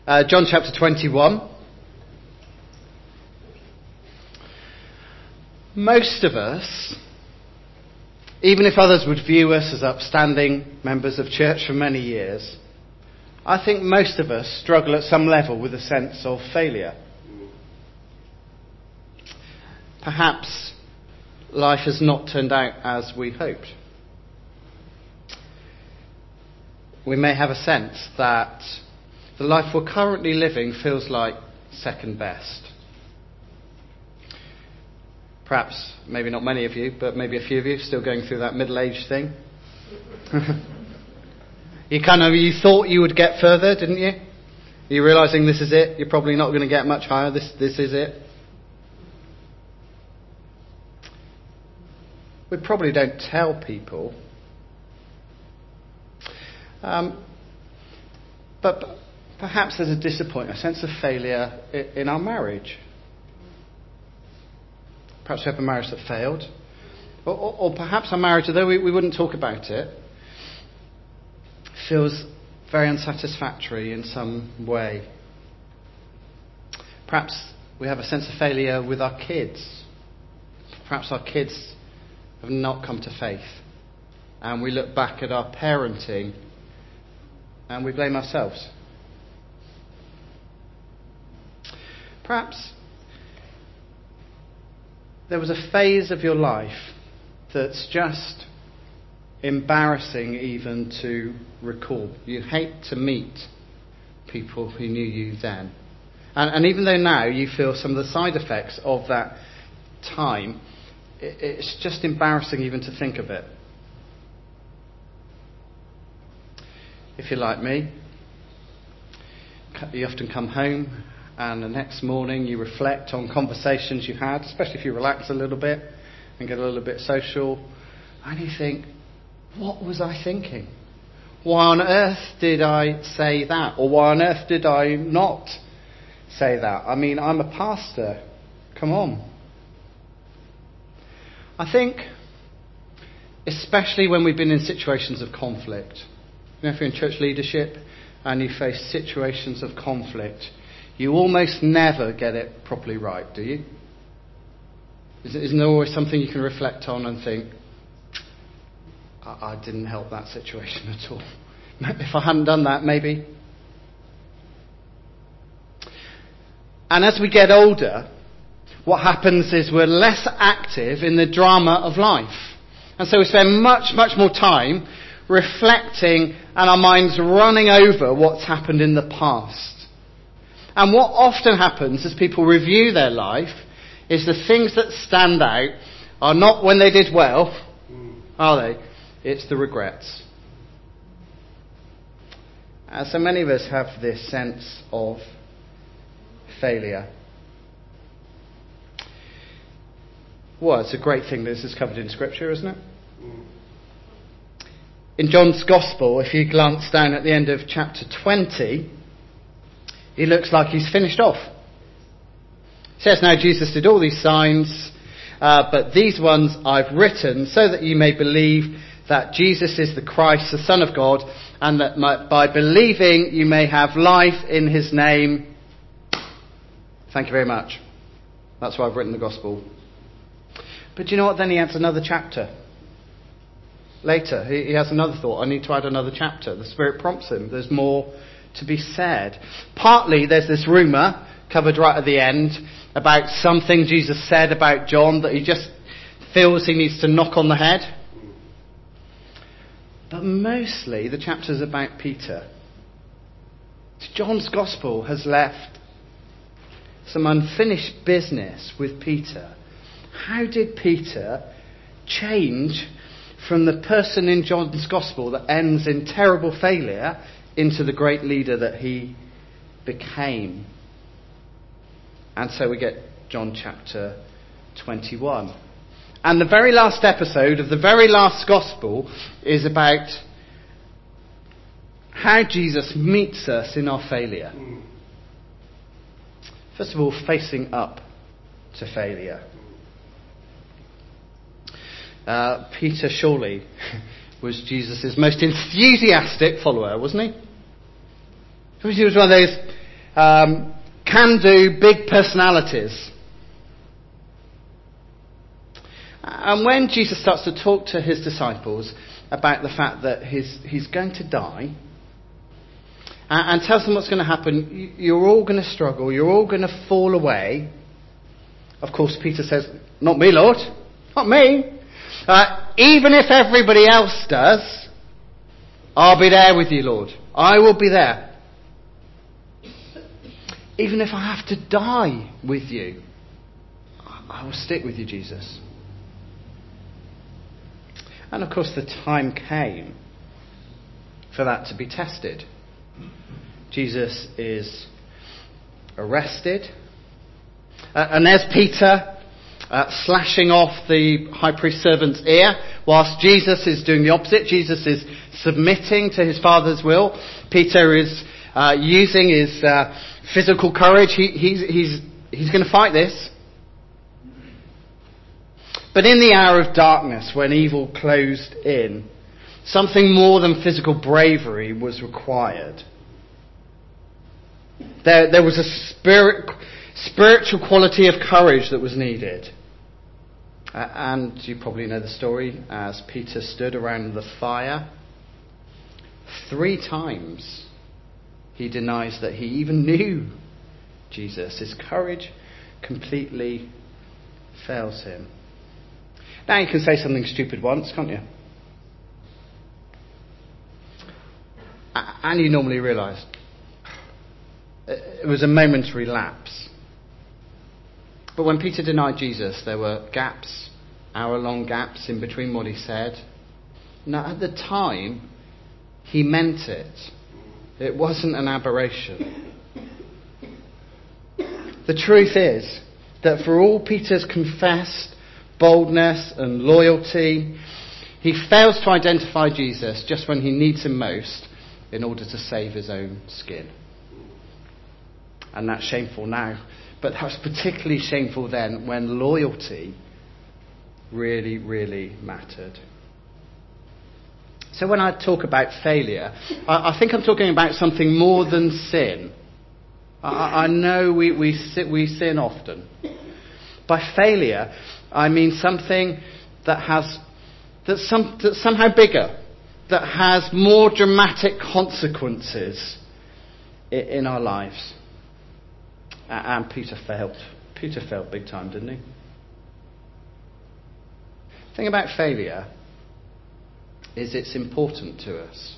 John chapter 21. Most of us, even if others would view us as upstanding members of church for many years, I think most of us struggle at some level with a sense of failure. Perhaps life has not turned out as we hoped. We may have a sense that the life we're currently living feels like second best. Perhaps, maybe not many of you, but maybe a few of you still going through that middle-age thing. You thought you would get further, didn't you? You're realising this is it. You're probably not going to get much higher. This is it. We probably don't tell people. But perhaps there's a disappointment, a sense of failure in our marriage. Perhaps we have a marriage that failed. Or perhaps our marriage, although we wouldn't talk about it, feels very unsatisfactory in some way. Perhaps we have a sense of failure with our kids. Perhaps our kids have not come to faith. And we look back at our parenting and we blame ourselves. Perhaps there was a phase of your life that's just embarrassing even to recall. You hate to meet people who knew you then. And even though now you feel some of the side effects of that time, it's just embarrassing even to think of it. If you're like me, you often come home and the next morning you reflect on conversations you had, especially if you relax a little bit and get a little bit social, and you think, what was I thinking? Why on earth did I say that? Or why on earth did I not say that? I mean, I'm a pastor. Come on. I think, especially when we've been in situations of conflict, if you're in church leadership and you face situations of conflict, you almost never get it properly right, do you? Isn't there always something you can reflect on and think, I didn't help that situation at all. If I hadn't done that, maybe. And as we get older, what happens is we're less active in the drama of life. And so we spend much, much more time reflecting and our minds running over what's happened in the past. And what often happens as people review their life is the things that stand out are not when they did well, are they? It's the regrets. And so many of us have this sense of failure. Well, it's a great thing this is covered in Scripture, isn't it? In John's Gospel, if you glance down at the end of chapter 20, it looks like he's finished off. It says, now Jesus did all these signs, but these ones I've written so that you may believe that Jesus is the Christ, the Son of God, and that by believing you may have life in his name. Thank you very much. That's why I've written the Gospel. But do you know what? Then he adds another chapter. Later, he has another thought. I need to add another chapter. The Spirit prompts him. There's more to be said. Partly, there's this rumour, covered right at the end, about something Jesus said about John that he just feels he needs to knock on the head. But mostly, the chapter's about Peter. John's Gospel has left some unfinished business with Peter. How did Peter change from the person in John's Gospel that ends in terrible failure into the great leader that he became? And so we get John chapter 21. And the very last episode of the very last Gospel is about how Jesus meets us in our failure. First of all, facing up to failure. Peter surely was Jesus' most enthusiastic follower, wasn't he? He was one of those can-do, big personalities. And when Jesus starts to talk to his disciples about the fact that he's going to die, and tells them what's going to happen, you're all going to struggle, you're all going to fall away. Of course, Peter says, "Not me, Lord, not me. Even if everybody else does, I'll be there with you, Lord. I will be there. Even if I have to die with you, I will stick with you, Jesus." And of course, the time came for that to be tested. Jesus is arrested. And there's Peter slashing off the high priest's servant's ear, whilst Jesus is doing the opposite. Jesus is submitting to his Father's will. Peter is using his physical courage. He's going to fight this. But in the hour of darkness, when evil closed in, something more than physical bravery was required. There was a spiritual quality of courage that was needed. And you probably know the story. As Peter stood around the fire, 3 times he denies that he even knew Jesus. His courage completely fails him. Now you can say something stupid once, can't you? And you normally realise it was a momentary lapse. But when Peter denied Jesus, there were gaps, hour-long gaps in between what he said. Now, at the time, he meant it. It wasn't an aberration. The truth is that for all Peter's confessed boldness and loyalty, he fails to identify Jesus just when he needs him most in order to save his own skin. And that's shameful now. But that was particularly shameful then, when loyalty really, really mattered. So when I talk about failure, I think I'm talking about something more than sin. I know we sin often. By failure, I mean something that's somehow bigger, that has more dramatic consequences in our lives. And Peter failed. Peter failed big time, didn't he? The thing about failure is it's important to us.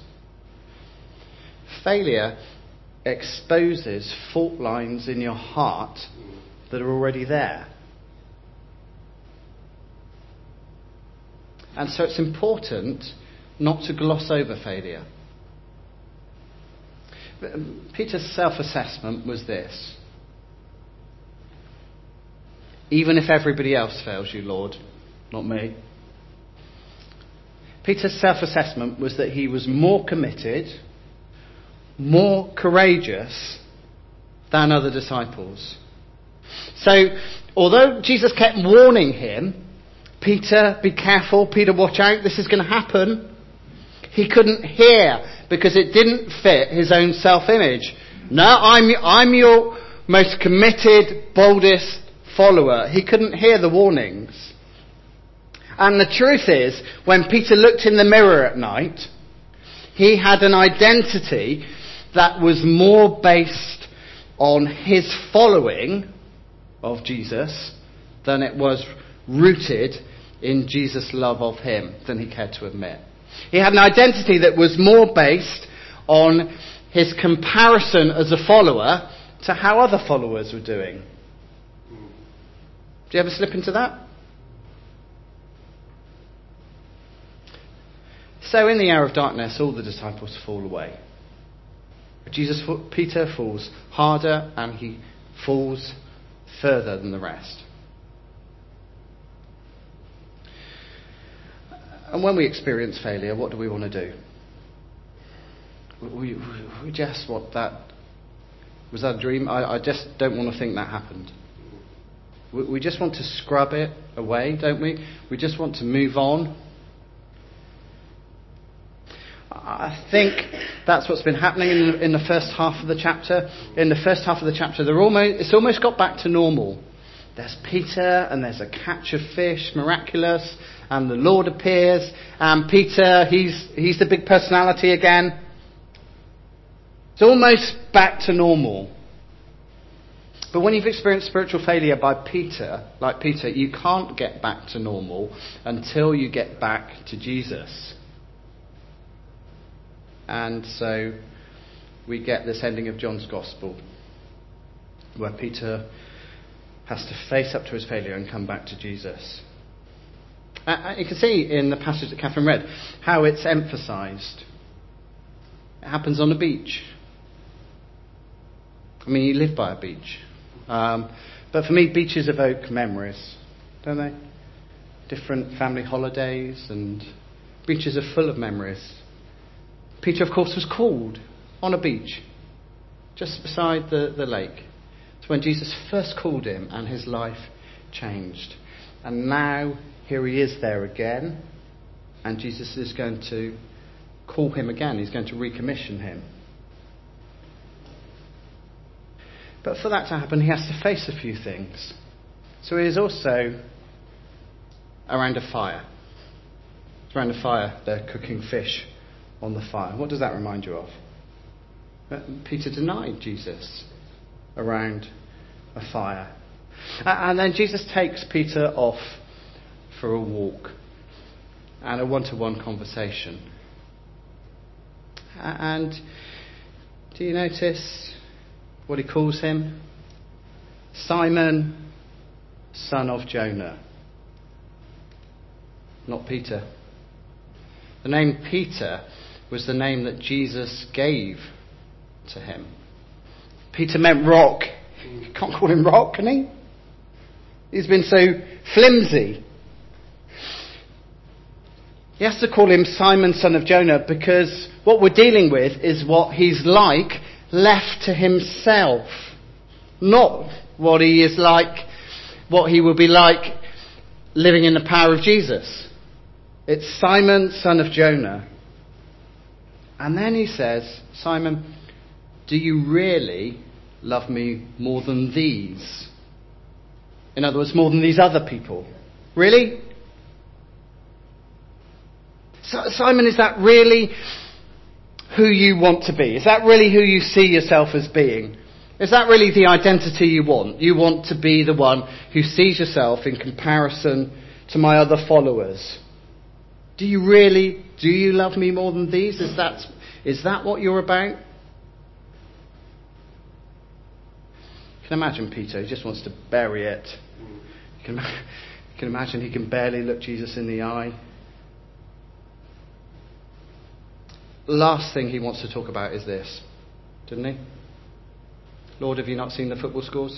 Failure exposes fault lines in your heart that are already there. And so it's important not to gloss over failure. Peter's self-assessment was this: even if everybody else fails you, Lord, not me. Peter's self-assessment was that he was more committed, more courageous than other disciples. So, although Jesus kept warning him, Peter, be careful, Peter, watch out, this is going to happen, he couldn't hear because it didn't fit his own self-image. No, I'm your most committed, boldest follower. He couldn't hear the warnings. And the truth is, when Peter looked in the mirror at night, he had an identity that was more based on his following of Jesus than it was rooted in Jesus' love of him than he cared to admit. He had an identity that was more based on his comparison as a follower to how other followers were doing. Do you ever slip into that? So in the hour of darkness, all the disciples fall away. Peter falls harder and he falls further than the rest. And when we experience failure, what do we want to do? We just want that. Was that a dream? I just don't want to think that happened. We just want to scrub it away, don't we? We just want to move on. I think That's what's been happening in the first half of the chapter. In the first half of the chapter, it's almost got back to normal. There's Peter, and there's a catch of fish, miraculous, and the Lord appears, and Peter, he's the big personality again. It's almost back to normal. But when you've experienced spiritual failure like Peter, you can't get back to normal until you get back to Jesus. And so we get this ending of John's Gospel, where Peter has to face up to his failure and come back to Jesus. You can see in the passage that Catherine read how it's emphasised. It happens on a beach. I mean, you live by a beach. But for me, beaches evoke memories, don't they? Different family holidays, and beaches are full of memories. Peter, of course, was called on a beach just beside the lake. It's when Jesus first called him and his life changed. And now here he is there again, and Jesus is going to call him again. He's going to recommission him. But for that to happen, he has to face a few things. So he is also around a fire. It's around a fire. They're cooking fish on the fire. What does that remind you of? Peter denied Jesus around a fire. And then Jesus takes Peter off for a walk and a one-to-one conversation. And do you notice what he calls him? Simon, son of Jonah. Not Peter. The name Peter was the name that Jesus gave to him. Peter meant rock. You can't call him rock, can he? He's been so flimsy. He has to call him Simon, son of Jonah, because what we're dealing with is what he's like left to himself, not what he is like, what he will be like living in the power of Jesus. It's Simon, son of Jonah. And then he says, Simon, do you really love me more than these? In other words, more than these other people? Really? Simon, is that really who you want to be? Is that really who you see yourself as being? Is that really the identity you want? You want to be the one who sees yourself in comparison to my other followers? Do you love me more than these? Is that what you're about? You can imagine Peter, he just wants to bury it. You can imagine he can barely look Jesus in the eye. Last thing he wants to talk about is this, didn't he? Lord, have you not seen the football scores?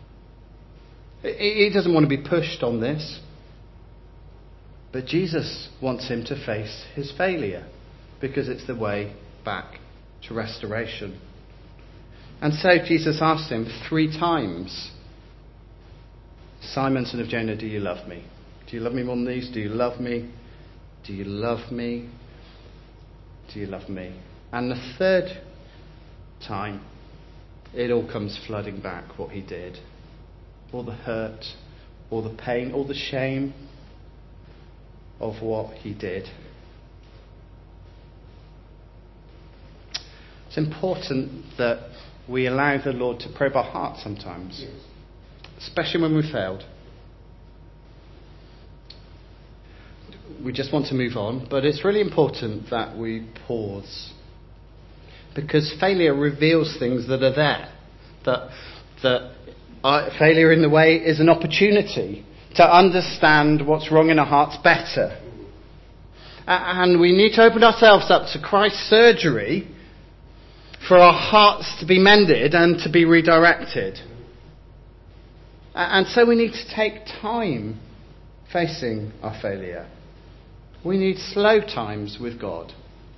He doesn't want to be pushed on this. But Jesus wants him to face his failure, because it's the way back to restoration. And so Jesus asked him 3 times, Simon, son of Jonah, do you love me? Do you love me more than these? Do you love me? Do you love me? Do you love me? And the 3rd time, it all comes flooding back, what he did. All the hurt, all the pain, all the shame of what he did. It's important that we allow the Lord to probe our hearts sometimes, especially when we've failed. We just want to move on, but it's really important that we pause, because failure reveals things that are there. That failure in the way is an opportunity to understand what's wrong in our hearts better. And we need to open ourselves up to Christ's surgery for our hearts to be mended and to be redirected. And so we need to take time facing our failure. We need slow times with God.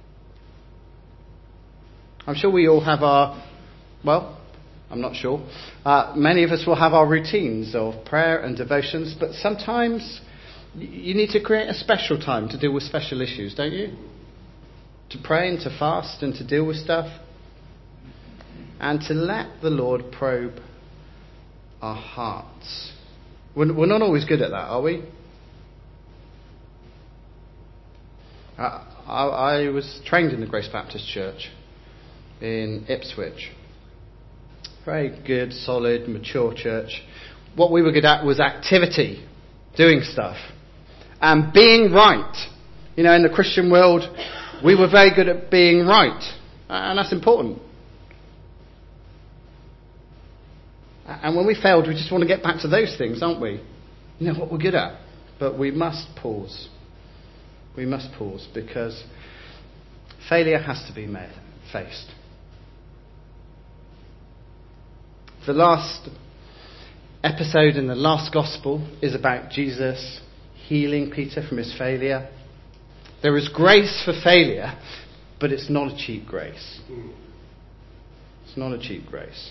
I'm sure we all have I'm not sure. Many of us will have our routines of prayer and devotions, but sometimes you need to create a special time to deal with special issues, don't you? to pray and to fast and to deal with stuff, and to let the Lord probe our hearts. We're not always good at that, are we? I was trained in the Grace Baptist Church in Ipswich. Very good, solid, mature church. What we were good at was activity, doing stuff, and being right. In the Christian world, we were very good at being right, and that's important. And when we failed, we just want to get back to those things, aren't we? What we're good at. But we must pause. We must pause, because failure has to be faced. The last episode in the last gospel is about Jesus healing Peter from his failure. There is grace for failure, but it's not a cheap grace. It's not a cheap grace.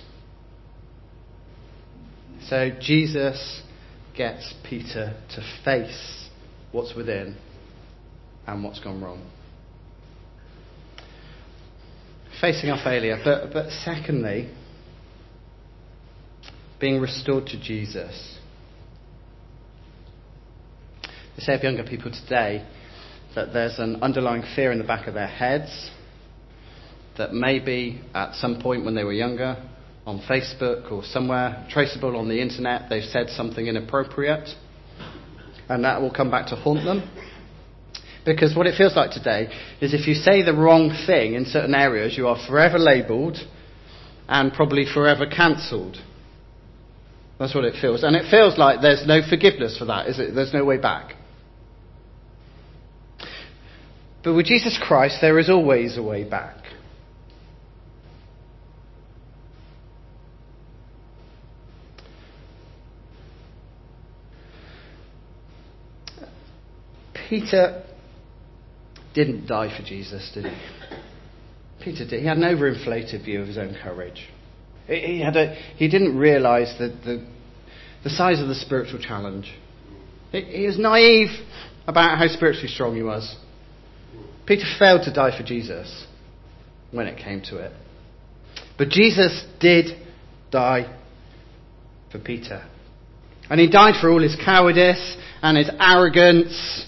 So Jesus gets Peter to face what's within and what's gone wrong. Facing our failure, but secondly, being restored to Jesus. They say of younger people today that there's an underlying fear in the back of their heads that maybe at some point when they were younger, on Facebook or somewhere traceable on the internet, they've said something inappropriate, and that will come back to haunt them. Because what it feels like today is if you say the wrong thing in certain areas, you are forever labelled and probably forever cancelled. That's what it feels. And it feels like there's no forgiveness for that, is it? There's no way back. But with Jesus Christ, there is always a way back. Peter didn't die for Jesus, did he? Peter did. He had an overinflated view of his own courage. He didn't realise the size of the spiritual challenge. He was naive about how spiritually strong he was. Peter failed to die for Jesus when it came to it. But Jesus did die for Peter. And he died for all his cowardice and his arrogance.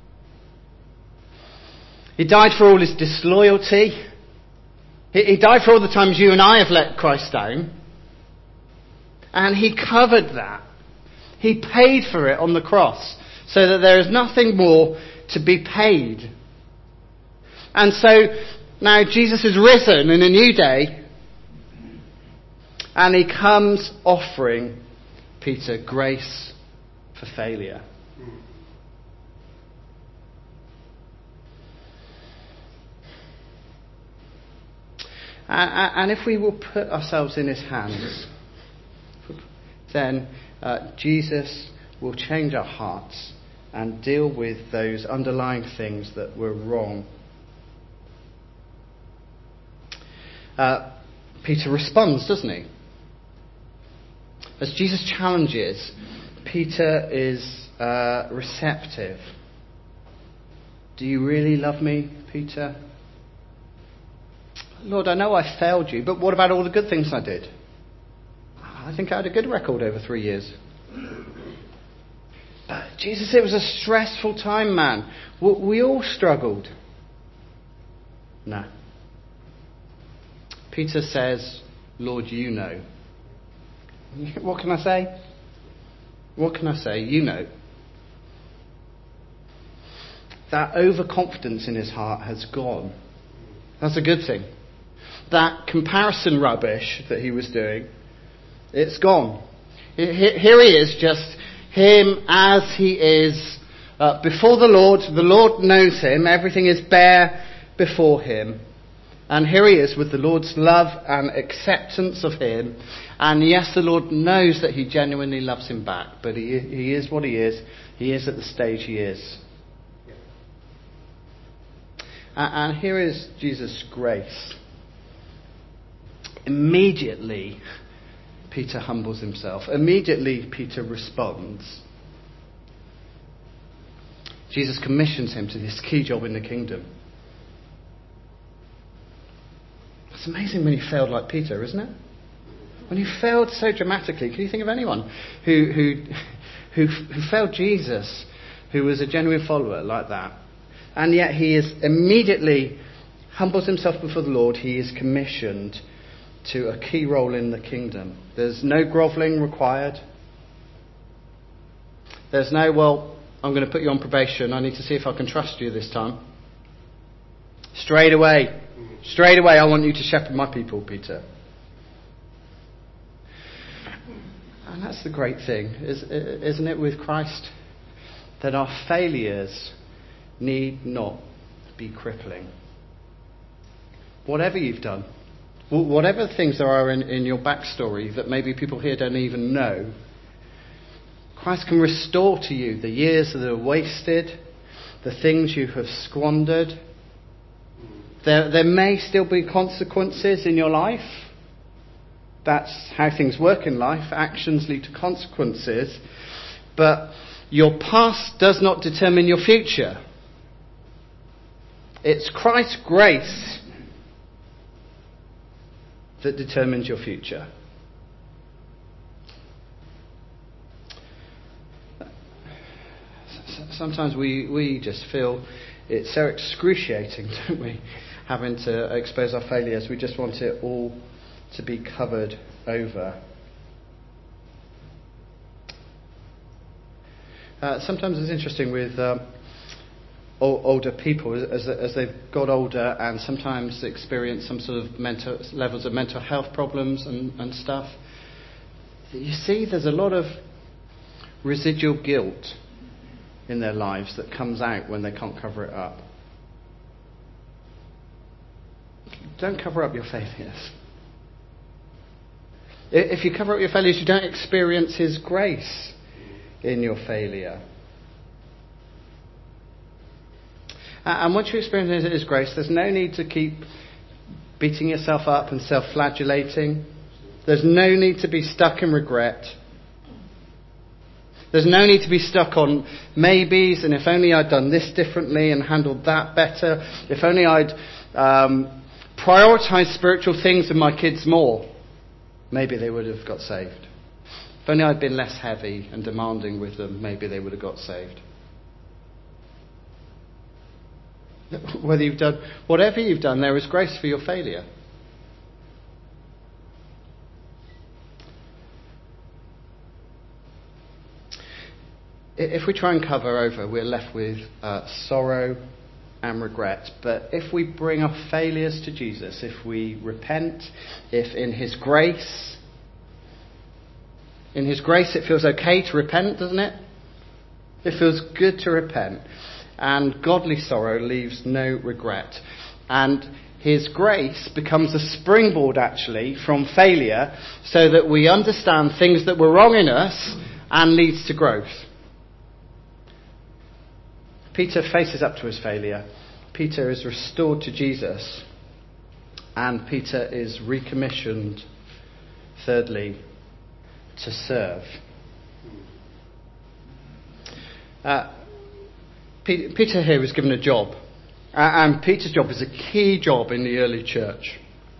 He died for all his disloyalty. He died for all the times you and I have let Christ down. And he covered that. He paid for it on the cross so that there is nothing more to be paid. And so now Jesus is risen in a new day, and he comes offering Peter grace for failure. And if we will put ourselves in his hands, then Jesus will change our hearts and deal with those underlying things that were wrong. Peter responds, doesn't he? As Jesus challenges, Peter is receptive. Do you really love me, Peter? Lord, I know I failed you, but what about all the good things I did? I think I had a good record over 3 years. Jesus, it was a stressful time, man. We all struggled. No. Peter says, Lord, you know. What can I say? What can I say? You know. That overconfidence in his heart has gone. That's a good thing. That comparison rubbish that he was doing, it's gone. Here he is, just him as he is before the Lord. The Lord knows him. Everything is bare before him. And here he is with the Lord's love and acceptance of him. And yes, the Lord knows that he genuinely loves him back. But he is what he is. He is at the stage he is. And here is Jesus' grace. Immediately, Peter humbles himself. Immediately, Peter responds. Jesus commissions him to this key job in the kingdom. It's amazing when you failed like Peter, isn't it? When you failed so dramatically. Can you think of anyone who failed Jesus, who was a genuine follower like that? And yet he is immediately humbles himself before the Lord. He is commissioned to a key role in the kingdom. There's no grovelling required. There's no, well, I'm going to put you on probation. I need to see if I can trust you this time. Straight away, I want you to shepherd my people, Peter. And that's the great thing, isn't it, with Christ? That our failures need not be crippling. Whatever you've done, whatever things there are in your backstory that maybe people here don't even know, Christ can restore to you the years that are wasted, the things you have squandered. There may still be consequences in your life. That's how things work in life. Actions lead to consequences. But your past does not determine your future. It's Christ's grace that determines your future. Sometimes we just feel it's so excruciating, don't we? Having to expose our failures. We just want it all to be covered over. Sometimes it's interesting with older people as they've got older and sometimes experience some sort of levels of mental health problems and stuff. You see, there's a lot of residual guilt in their lives that comes out when they can't cover it up. Don't cover up your failures. If you cover up your failures, you don't experience His grace in your failure. And once you experience His grace, there's no need to keep beating yourself up and self-flagellating. There's no need to be stuck in regret. There's no need to be stuck on maybes and if only I'd done this differently and handled that better. If only I'd prioritised spiritual things with my kids more, maybe they would have got saved. If only I'd been less heavy and demanding with them, maybe they would have got saved. Whatever you've done, there is grace for your failure. If we try and cover over, we're left with sorrow and regret. But if we bring our failures to Jesus, if we repent, if in His grace it feels okay to repent, doesn't it? It feels good to repent. And godly sorrow leaves no regret. And His grace becomes a springboard, actually, from failure so that we understand things that were wrong in us and leads to growth. Peter faces up to his failure. Peter is restored to Jesus. And Peter is recommissioned, thirdly, to serve. Peter here is given a job. And Peter's job is a key job in the early church.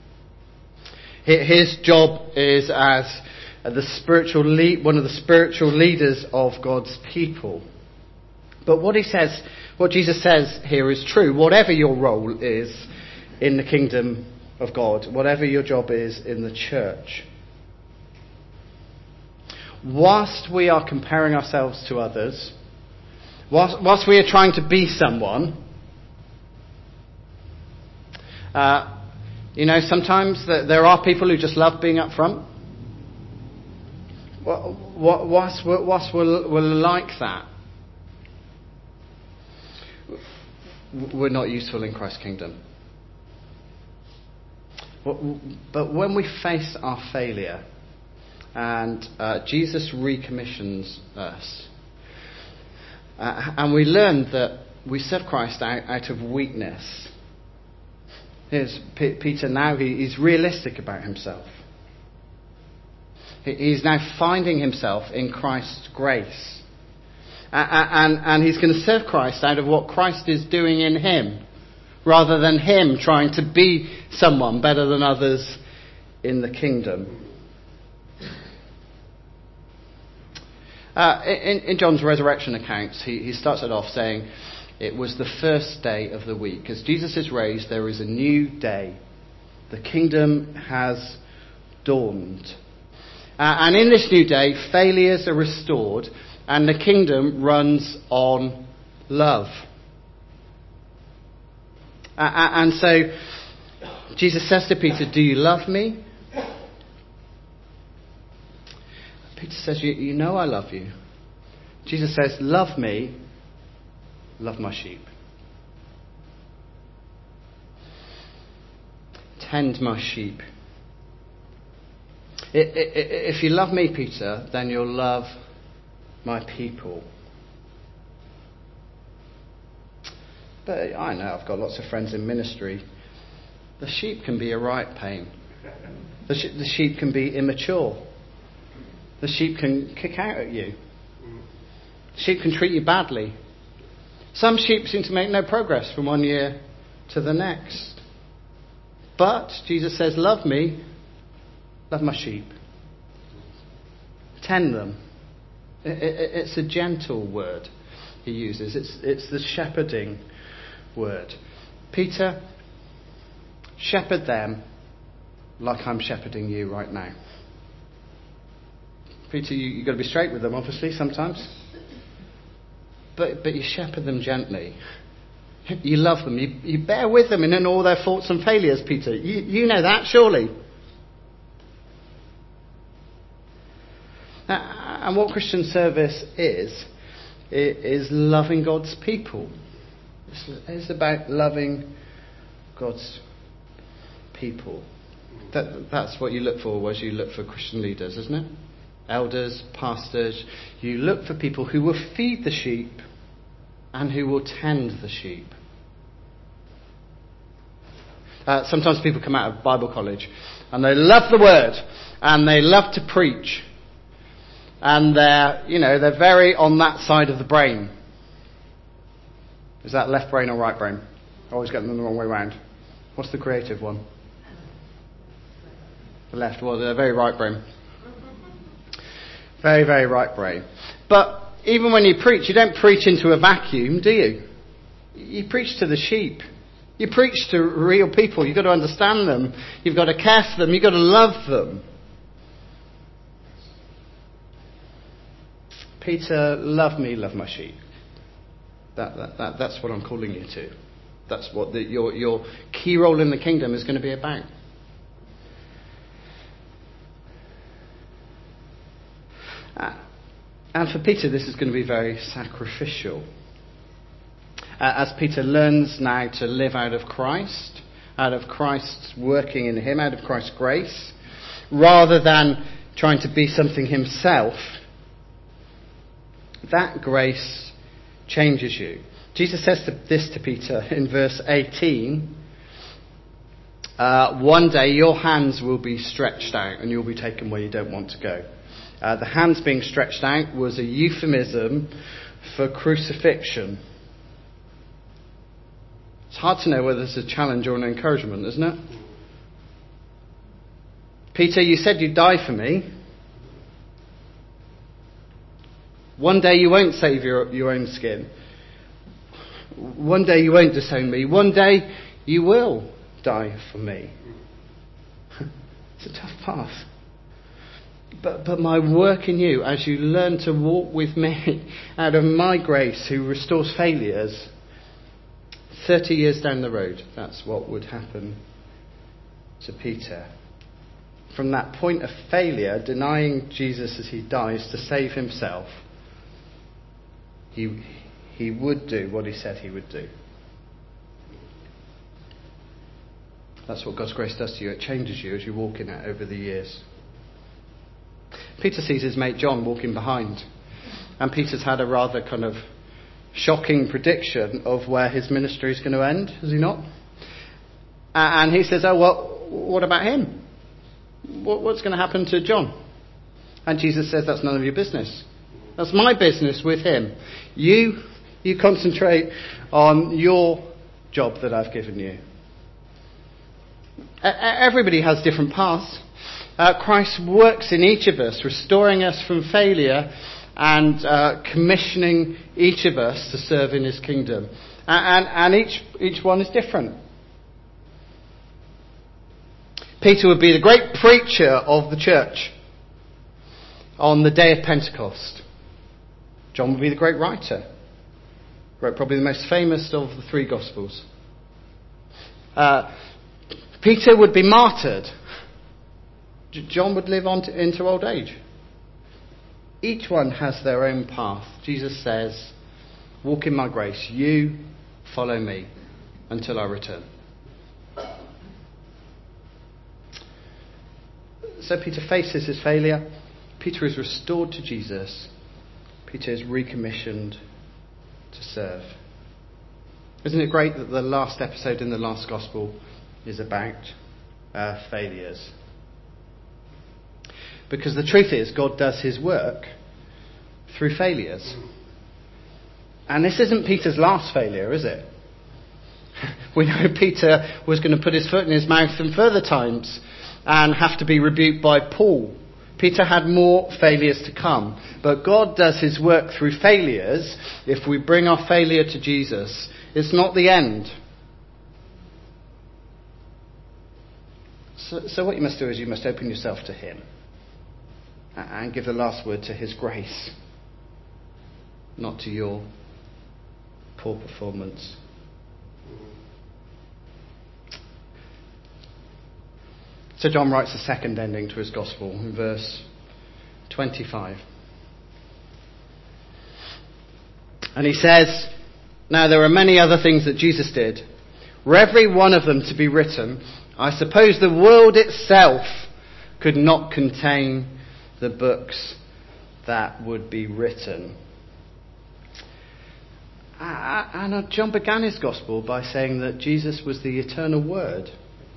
His job is as one of the spiritual leaders of God's people. But what Jesus says here is true. Whatever your role is in the kingdom of God, whatever your job is in the church, whilst we are comparing ourselves to others, whilst we are trying to be someone, sometimes there are people who just love being up front. Whilst we're like that, we're not useful in Christ's kingdom. But when we face our failure and Jesus recommissions us, and we learn that we serve Christ out of weakness. Here's Peter now, he's realistic about himself. He's now finding himself in Christ's grace. And he's going to serve Christ out of what Christ is doing in him, rather than him trying to be someone better than others in the kingdom. In John's resurrection accounts, he starts it off saying, it was the first day of the week. As Jesus is raised, there is a new day. The kingdom has dawned. And in this new day, failures are restored and the kingdom runs on love. And so Jesus says to Peter, do you love me? Peter says, you know I love you. Jesus says, love me, love my sheep. Tend my sheep. If you love me, Peter, then you'll love my people. But I know I've got lots of friends in ministry. The sheep can be a right pain. The sheep can be immature. The sheep can kick out at you. The sheep can treat you badly. Some sheep seem to make no progress from one year to the next. But Jesus says, love me, love my sheep. Tend them. It's a gentle word he uses. It's the shepherding word. Peter, shepherd them like I'm shepherding you right now. Peter, you've got to be straight with them, obviously, sometimes. But you shepherd them gently. You love them. You bear with them in all their faults and failures, Peter. You know that, surely. And what Christian service is loving God's people. It's about loving God's people. That's what you look for as you look for Christian leaders, isn't it? Elders, pastors. You look for people who will feed the sheep and who will tend the sheep. Sometimes people come out of Bible college and they love the word and they love to preach. And they're very on that side of the brain. Is that left brain or right brain? I always get them the wrong way round. What's the creative one? The left. Well, they're very right brain. Very, very right brain. But even when you preach, you don't preach into a vacuum, do you? You preach to the sheep. You preach to real people. You've got to understand them. You've got to care for them. You've got to love them. Peter, love me, love my sheep. That's what I'm calling you to. That's what your key role in the kingdom is going to be about. And for Peter, this is going to be very sacrificial. As Peter learns now to live out of Christ's working in him, out of Christ's grace, rather than trying to be something himself, that grace changes you. Jesus says this to Peter in verse 18. One day your hands will be stretched out and you'll be taken where you don't want to go. The hands being stretched out was a euphemism for crucifixion. It's hard to know whether it's a challenge or an encouragement, isn't it? Peter, you said you'd die for me. One day you won't save your own skin. One day you won't disown me. One day you will die for me. It's a tough path. But my work in you, as you learn to walk with me out of my grace who restores failures, 30 years down the road, that's what would happen to Peter. From that point of failure, denying Jesus as he dies to save himself, he would do what he said he would do. That's what God's grace does to you. It changes you as you walk in it over the years. Peter sees his mate John walking behind. And Peter's had a rather kind of shocking prediction of where his ministry is going to end, has he not? And he says, oh, well, what about him? What's going to happen to John? And Jesus says, that's none of your business. That's my business with him. You concentrate on your job that I've given you. Everybody has different paths. Christ works in each of us, restoring us from failure and commissioning each of us to serve in his kingdom. And each one is different. Peter would be the great preacher of the church on the day of Pentecost. John would be the great writer. Wrote probably the most famous of the three Gospels. Peter would be martyred. John would live on into old age. Each one has their own path. Jesus says, walk in my grace. You follow me until I return. So Peter faces his failure. Peter is restored to Jesus. Peter is recommissioned to serve. Isn't it great that the last episode in the last Gospel is about failures? Because the truth is, God does his work through failures. And this isn't Peter's last failure, is it? We know Peter was going to put his foot in his mouth in further times and have to be rebuked by Paul. Peter had more failures to come. But God does his work through failures. If we bring our failure to Jesus, it's not the end. So what you must do is you must open yourself to him and give the last word to his grace, not to your poor performance. So John writes a second ending to his gospel in verse 25. And he says, now there are many other things that Jesus did. Were every one of them to be written, I suppose the world itself could not contain the books that would be written. And John began his gospel by saying that Jesus was the eternal Word.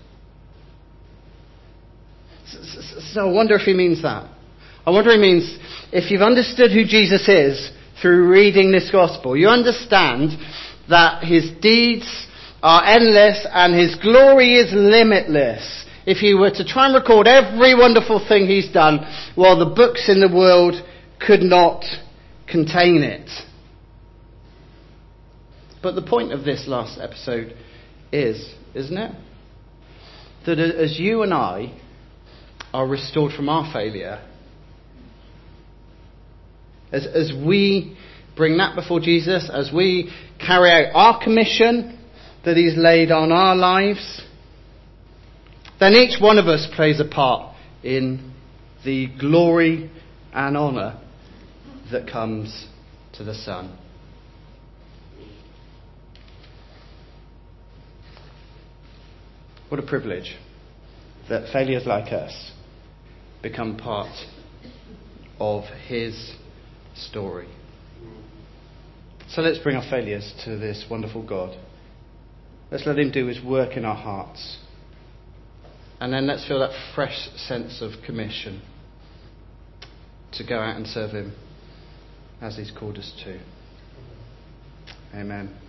So I wonder if he means that. I wonder if he means, if you've understood who Jesus is through reading this gospel, you understand that his deeds are endless and his glory is limitless. If you were to try and record every wonderful thing he's done, well, the books in the world could not contain it. But the point of this last episode is, isn't it? That as you and I are restored from our failure, as we bring that before Jesus, as we carry out our commission that he's laid on our lives, then each one of us plays a part in the glory and honour that comes to the Son. What a privilege that failures like us become part of his story. So let's bring our failures to this wonderful God. Let's let him do his work in our hearts. And then let's feel that fresh sense of commission to go out and serve him as he's called us to. Amen.